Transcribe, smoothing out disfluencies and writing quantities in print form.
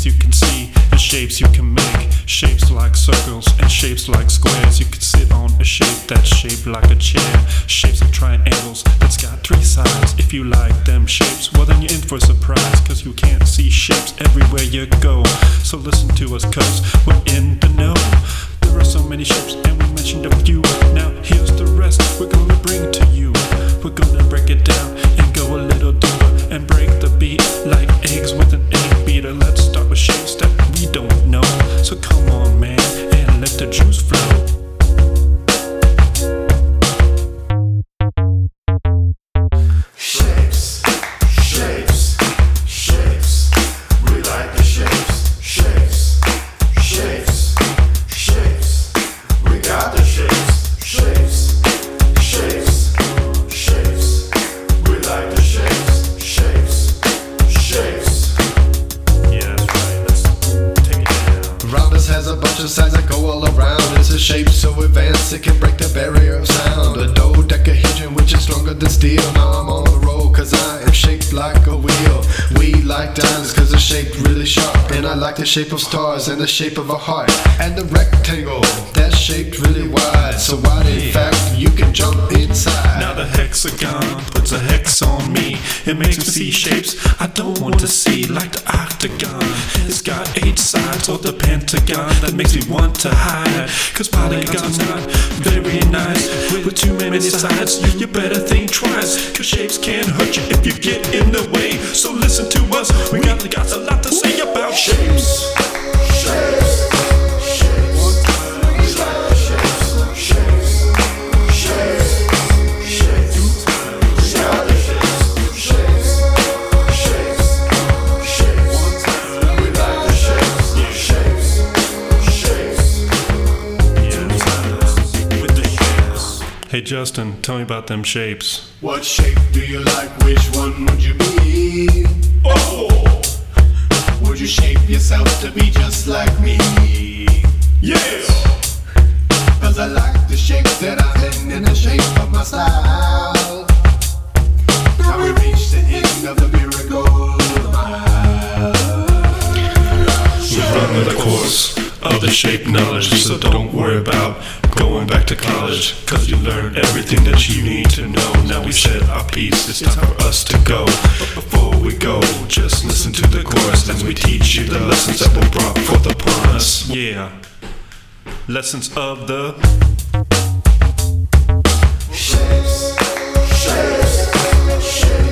shapes you can see, and shapes you can make. Shapes like circles and shapes like squares. You can sit on a shape that's shaped like a chair. Shapes like triangles that's got three sides. If you like them shapes, well then you're in for a surprise, cause you can't see shapes everywhere you go. So listen to us cause we're in the know. There are so many shapes and we mentioned a few. Now here's the rest we're gonna bring to you. We're gonna break it down and go a little deeper and break the beat like eggs with an egg beater. Let's start with shapes that we don't know. So come on man and let the juice flow. Shapes, shapes, shapes. We like the shapes, shapes, shapes, shapes. We got the shapes, shapes, shapes, shapes. We like the shapes, shapes, shapes. Yeah, that's right. Let's take it down. Rounders has a bunch of sides that go all around. It's a shape so advanced it can break the barrier of sound. A dodecahedron which is stronger than steel. Now I'm on the roll cause I am shaped like a wheel. We like diamonds cause they're shaped really sharp. And I like the shape of stars and the shape of a heart. And the rectangle that's shaped really wide. So wide in fact you can jump inside. Now the hexagon puts a hex on me. It makes me see shapes I don't want to see, like the octagon. It's got 8 sides, or the pentagon that makes me want to hide. Cause polygons not very nice. With too many sides, you better think twice. Cause shapes can hurt you if you get in the way. So listen to us, we got a lot to say about shapes. Shapes, shapes. We like the shapes, shapes, shapes, shapes. We got the shapes, shapes, shapes, shapes. We like the shapes, shapes, shapes. With the shapes. Hey Justin, tell me about them shapes. What shape do you like? Which one would you be? Oh! Would you shape yourself to be just like me? Yeah! Cause I like the shape that I'm in and the shape of my style. Now we reach the end of the miracle mile. We've run the course of the shape knowledge, so don't worry about going back to college, cause you learned everything that you need to know. Now we said our piece, it's time for us to go. But before we go, just listen to the chorus as we teach you the lessons that were brought forth upon us. Yeah, lessons of the shapes, shapes, shapes.